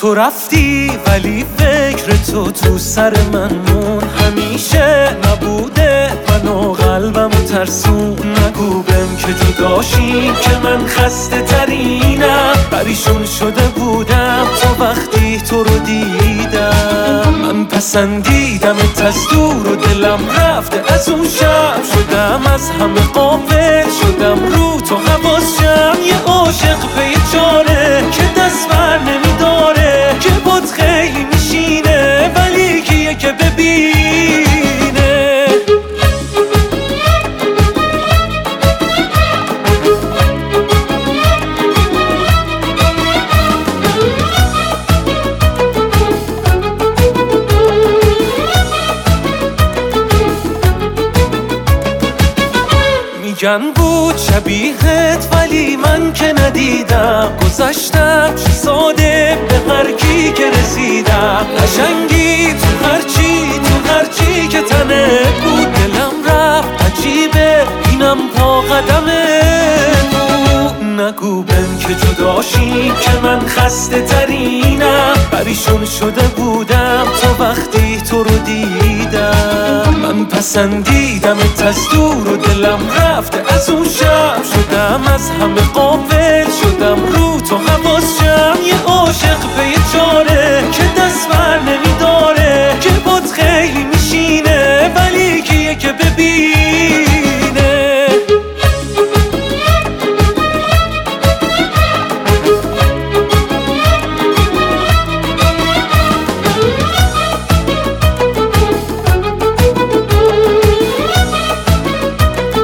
تو رفتی ولی فکر تو سر من مون، همیشه نبوده منو قلبمو ترسون. نگو بهم که جداشیم که من خسته ترینم، پریشون شده بودم تا وقتی تو رو دیدم. من پسندیدمت از دور و دلم رفته از اون شب، شدم از همه غافل، شدم رو تو حواسم. یه عاشق پی چاره که دست بر نمیداره، که بود خیلی میشینه ولی کیه که ببینه. میگن بود شبیهت ولی من که ندیدم، گذشتم چه ساده به هر کی که رسیدم. قشنگی تو هرچی که تنه بود، دلم رفت عجیبه اینم پا قدمه بود. نگو بهم که جداشیم که من خسته ترینم، پریشون شده بودم تا وقتی تو رو دیدم. من پسندیدمت از دور و دلم رفته از اون شب، شدم از همه غافل، شدم رو تو حواسم. یه عاشق پی چاره که دست بر نمی